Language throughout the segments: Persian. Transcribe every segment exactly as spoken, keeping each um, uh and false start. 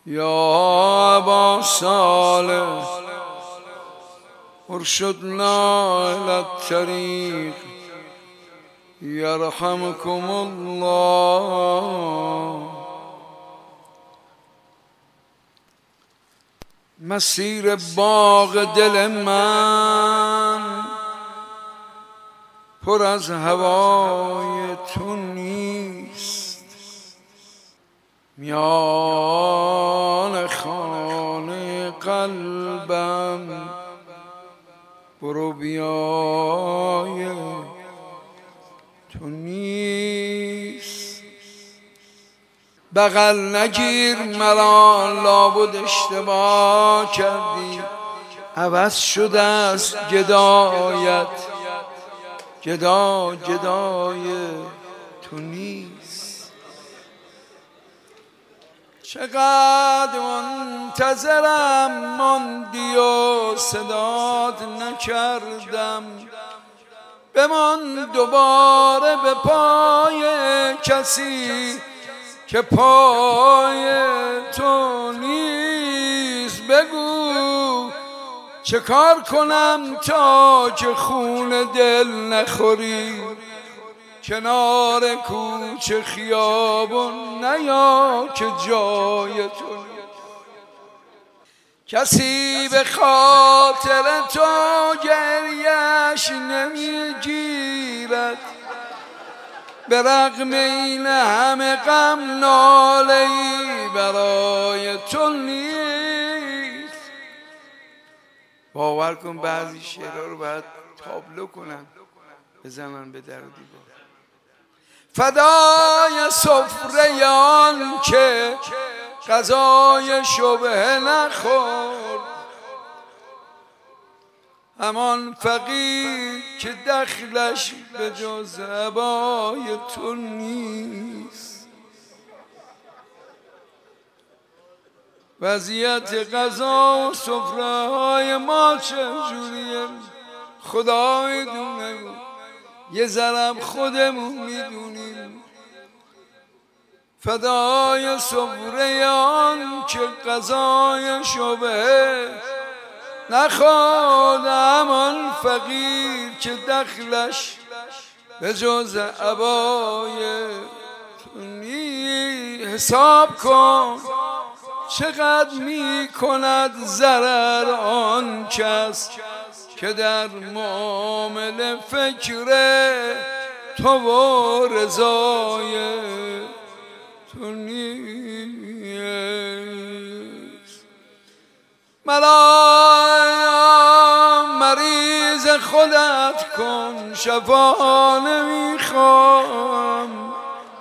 یا ابا صالح ارشدنا الی الطریق یرحمکم الله. مسیر باغ دل من پر از هوای تو نیست، میان خانه قلبم برو بیای تو نیست. بغل نگیر مرا، لابد اشتباه کردی، عوض شده است گدایت، گدا گدای تو نیست. چقدر منتظرم ماندی و صدات نکردم، بمان دوباره به پای کسی که پای تو نیست. بگو چه کار کنم تا که خون دل نخوری، کنار کوچه خیابون نیا که جای تو نیست. کسی به خاطر تو گریش نمیگیرد، به رغم این همه غم ناله‌ای برای تو نیست. باور کن بعضی شعرها رو باید تابلو کنن، بزنن به در و دیوار. فدای سفره آن که غذای شبهه نخورد، همان فقیر که دخلش به جز عبای تو نیست. وضعیت غذا و سفره های ما چجوریه خدا میدونه، یه ذرم خودمون میدونیم. فدای سفره آن که غذای شبهه نخورد، همان فقیر که دخلش به جز عبای تو نیست. حساب کن چقدر می کند ضرر آن کس که در معامله فکر تو و رضای تو نیست. مرا مریض خودت کن، شفا نمیخوام.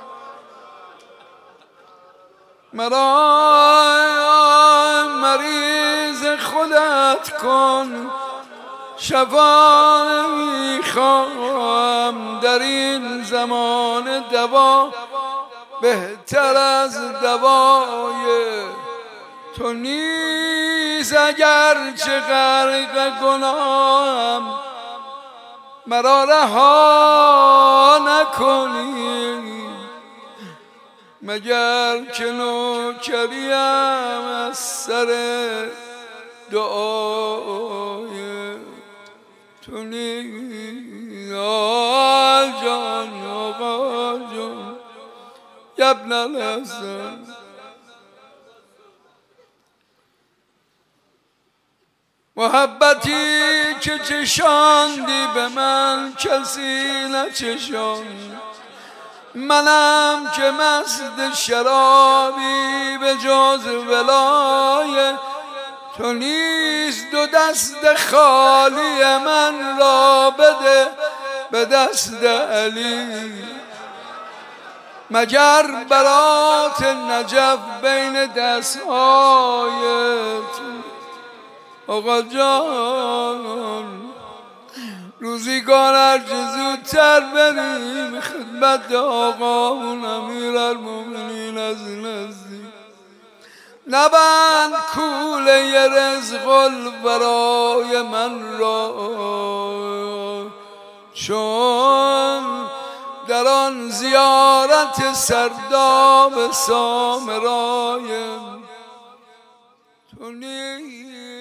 مرا مریض خودت کن، شفا نمیخوام. در این زمان دوا بهتر از دوای تو نیست. اگر چه غرق گناهم مرا رها نکنی، مگر که نوکریم از سر دعای تو نیست. آل جان آقا جان ابن الحسن، محبتی که چشاندی به من کسی نچشاند. منم که مست شرابی به جز ولای تو نیست. دو دست خالی من را بده به دست علی، مگر برات نجف بین دستهای تو. آقا جان روزگار هرچه زودتر بریم خدمت آقامون امیرالمومنین از نزدیک. نبند کوله رزق برای من را، چون در آن زیارت سرداب سامرای کنی